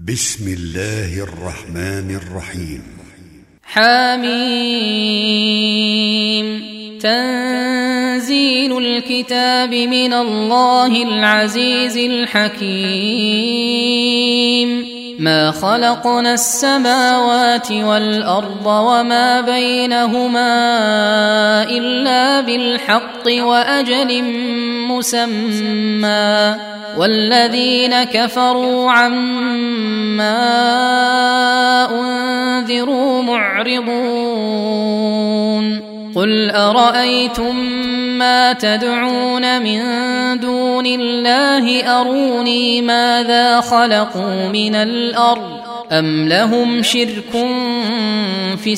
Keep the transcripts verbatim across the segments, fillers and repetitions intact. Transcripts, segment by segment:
بسم الله الرحمن الرحيم. حميم. تنزيل الكتاب من الله العزيز الحكيم. ما خلقنا السماوات والأرض وما بينهما إلا بالحق وأجل مسمى، والذين كفروا عما أنذروا معرضون. قل أرأيتم ما تدعون من دون الله أروني ماذا خلقوا من الأرض أم لهم شرك في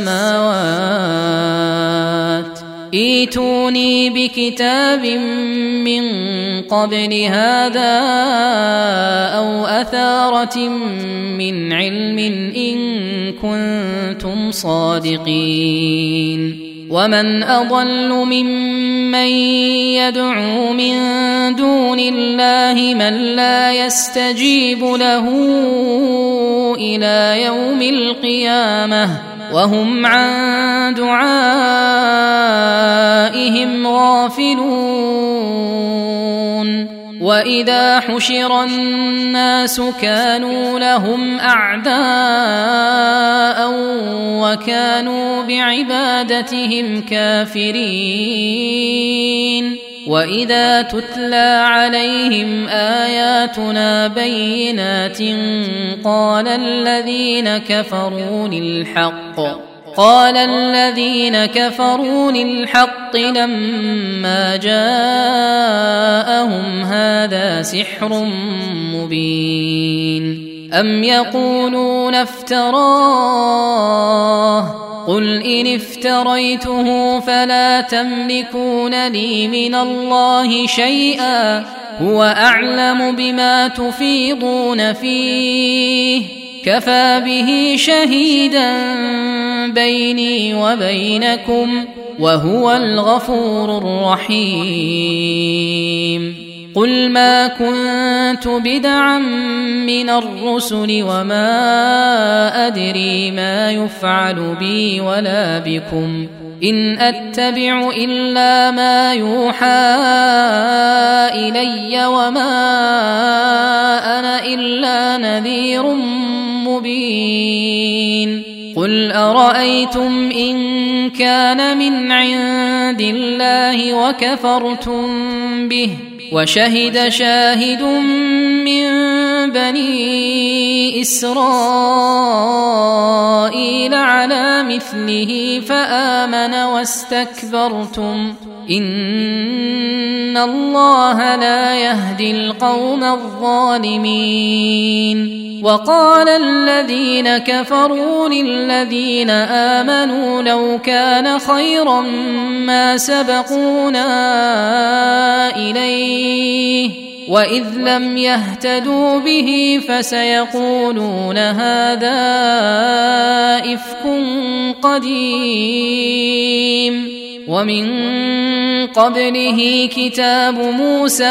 السماوات ائتوني بكتاب من قبل هذا أو أثارة من علم إن كنتم صادقين. ومن أضل ممن يدعو من دون الله من لا يستجيب له إلى يوم القيامة وهم عن دعائهم غافلون. وإذا حشر الناس كانوا لهم أعداء وكانوا بعبادتهم كافرين. وإذا تتلى عليهم آياتنا بينات قال الذين كفروا للحق قال الذين كفروا للحق لما جاءهم هذا سحر مبين. أم يقولون افتراه قل إن افتريته فلا تملكون لي من الله شيئا هو أعلم بما تفيضون فيه كفى به شهيدا بيني وبينكم وهو الغفور الرحيم. قل ما كنت بدعا من الرسل وما أدري ما يفعل بي ولا بكم إن أتبع إلا ما يوحى إلي وما أنا إلا نذير مبين. قل أرأيتم إن كان من عند الله وكفرتم به وشهد شاهد من بني إسرائيل على مثله فآمن واستكبرتم إن الله لا يهدي القوم الظالمين. وقال الذين كفروا للذين آمنوا لو كان خيرا ما سبقونا إليه وإذ لم يهتدوا به فسيقولون هذا إفك قديم. ومن قبله كتاب موسى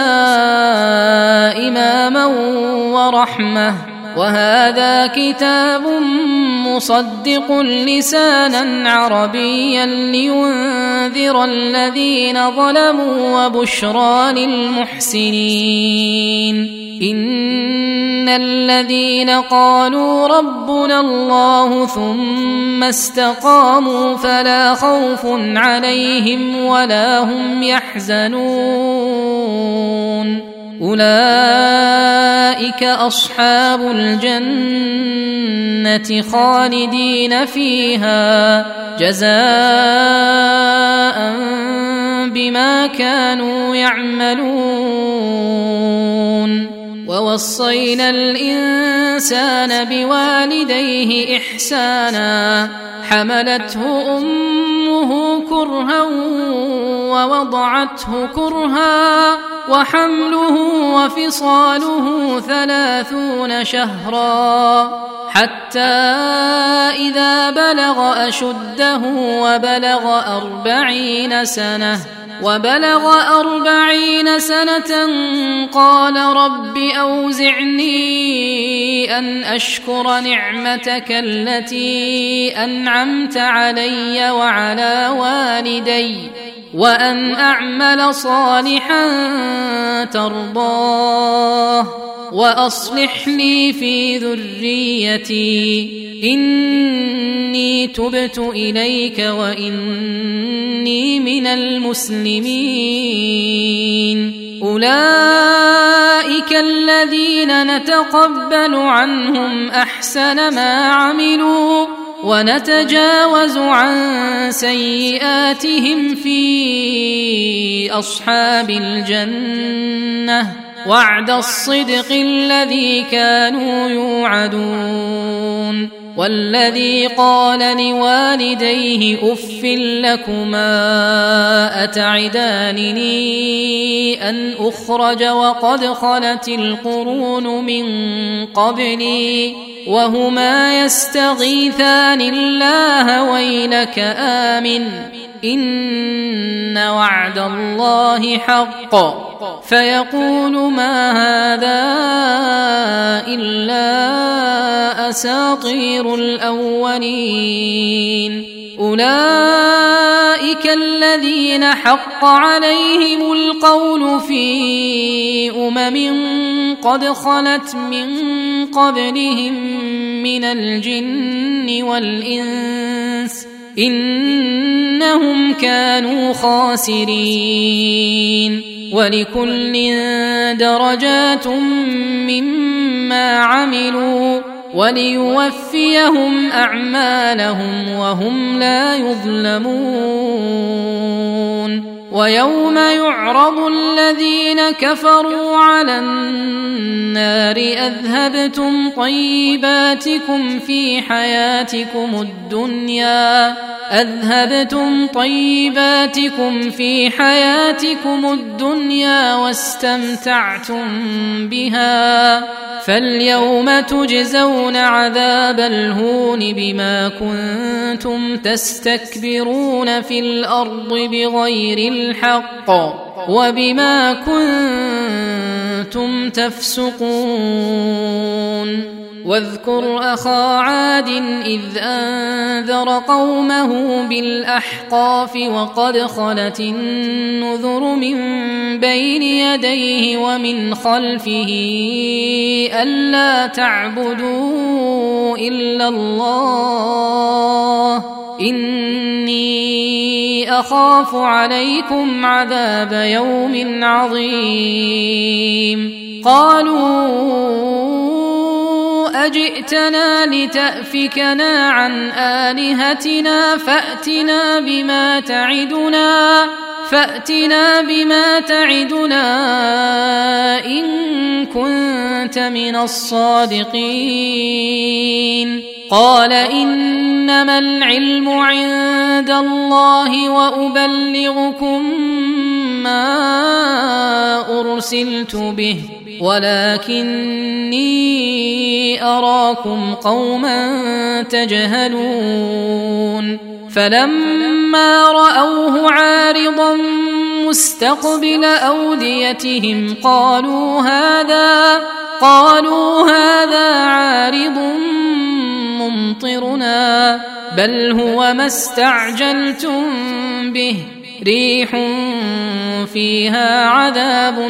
إماما ورحمة وهذا كتاب مصدق لسانا عربيا لينذر الذين ظلموا وبشرى للمحسنين. إن الذين قالوا ربنا الله ثم استقاموا فلا خوف عليهم ولا هم يحزنون أولئك أصحاب الجنة خالدين فيها جزاء بما كانوا يعملون. ووصينا الإنسان بوالديه إحسانا حملته أمه كرها ووضعته كرها وحمله وفصاله ثلاثون شهرا حتى إذا بلغ أشده وبلغ أربعين سنة وبلغ أربعين سنة قال رب أوزعني أن أشكر نعمتك التي أنعمت علي وعلى والدي وأن أعمل صالحا ترضاه وأصلح لي في ذريتي إني تبت إليك وإني من المسلمين. أولئك الذين نتقبل عنهم أحسن ما عملوا ونتجاوز عن سيئاتهم في أصحاب الجنة وعد الصدق الذي كانوا يوعدون. والذي قال لوالديه أف لكما أتعدانني أن أخرج وقد خلت القرون من قبلي وهما يستغيثان الله ويلك آمن إن وعد الله حق فيقول ما هذا إلا أساطير الأولين. أولئك الذين حق عليهم القول في أمم قد خلت من قبلهم من الجن والإنس إنهم كانوا خاسرين. ولكل درجات مما عملوا وليوفيهم أعمالهم وهم لا يظلمون. ويوم يعرض الذين كفروا على النار أذهبتم طيباتكم في حياتكم الدنيا أذهبتم طيباتكم في حياتكم الدنيا واستمتعتم بها فاليوم تجزون عذاب الهون بما كنتم تستكبرون في الأرض بغير الحق وبما كنتم تفسقون. واذكر أخا عاد إذ أنذر قومه بالأحقاف وقد خلت النذر من بين يديه ومن خلفه ألا تعبدوا إلا الله إني أخاف عليكم عذاب يوم عظيم. قالوا أجئتنا لتأفكنا عن آلهتنا فأتنا بما تعدنا فأتنا بما تعدنا إن كنت من الصادقين. قال إنما العلم عند الله وأبلغكم ما أرسلت به ولكني أراكم قوما تجهلون. فلما رأوه عارضا مستقبل أوديتهم قالوا هذا قالوا هذا عارض ممطرنا بل هو ما استعجلتم به ريح فيها عذاب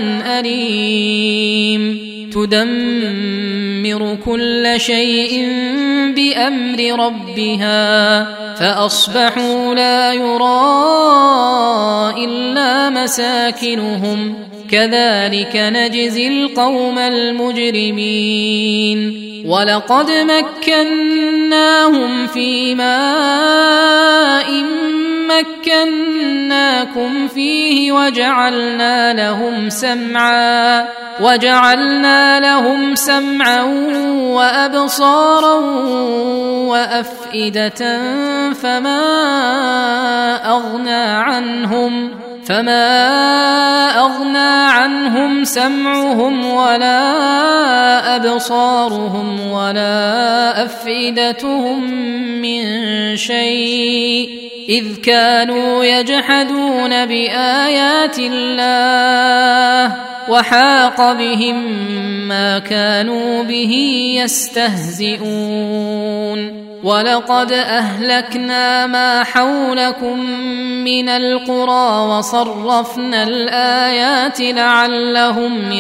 أليم تدمر كل شيء بأمر ربها فأصبحوا لا يرى إلا مساكنهم كذلك نجزي القوم المجرمين. ولقد مكناهم في ماء مكناكم فيه وجعلنا لهم سمعا وجعلنا لهم سمعا وأبصارا وأفئدة فما أغنى عنهم فما أغنى عنهم سمعهم ولا أبصارهم ولا أفئدتهم من شيء إذ كانوا يجحدون بآيات الله وحاق بهم ما كانوا به يستهزئون ولقد أهلكنا ما حولكم من القرى وصرفنا الآيات لعلهم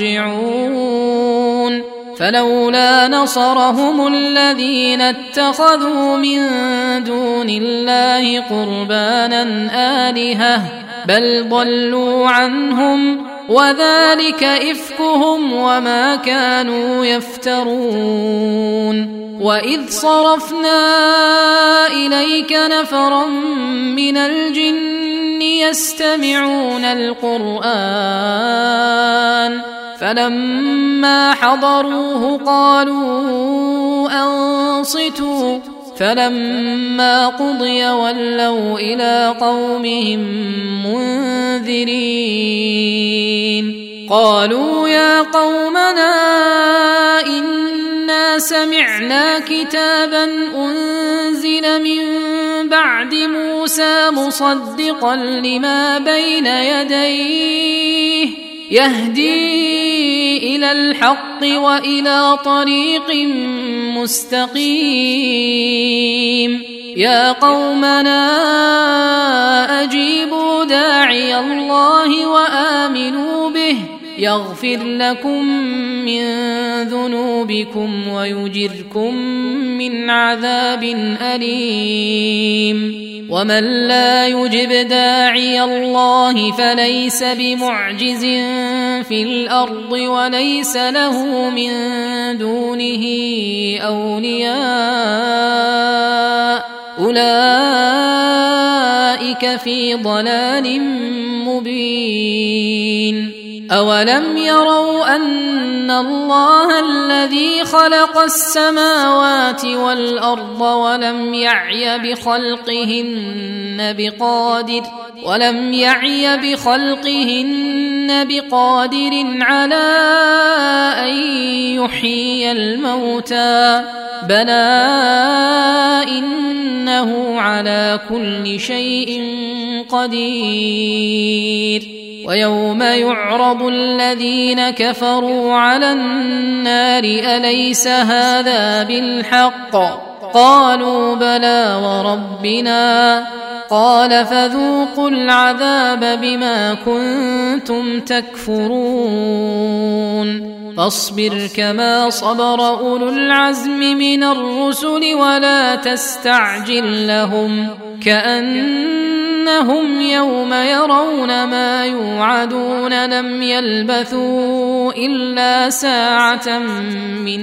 يرجعون فلولا نصرهم الذين اتخذوا من دون الله قربانا آلهة بل ضلوا عنهم وذلك إفكهم وما كانوا يفترون وإذ صرفنا إليك نفرا من الجن يستمعون القرآن فلما حضروه قالوا أنصتوا فلما قضي ولوا إلى قومهم منذرين قالوا يا قومنا إنا سمعنا كتابا أنزل من بعد موسى مصدقا لما بين يديه يهدي إلى الحق وإلى طريق مستقيم يا قومنا أجيبوا داعي الله وآمنوا به يغفر لكم من ذنوبكم ويجركم من عذاب أليم ومن لا يجب داعي الله فليس بمعجز في الأرض وليس له من دونه أولياء أولئك في ضلال مبين أولم يروا أن الله الذي خلق السماوات والأرض ولم يعي بخلقهن بقادر ولم يعي بخلقهن بقادر على أن يحيي الموتى بلى إنه على كل شيء قدير ويوم يعرض الذين كفروا على النار أليس هذا بالحق قالوا بلى وربنا قال فذوقوا العذاب بما كنتم تكفرون فاصبر كما صبر أولو العزم من الرسل ولا تستعجل لهم كأنهم يوم يرون ما يوعدون لم يلبثوا إلا ساعة من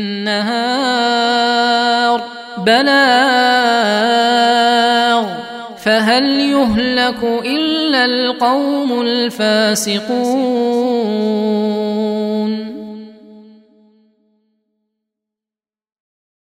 نهار بلاغ فهل يهلك إلا القوم الفاسقون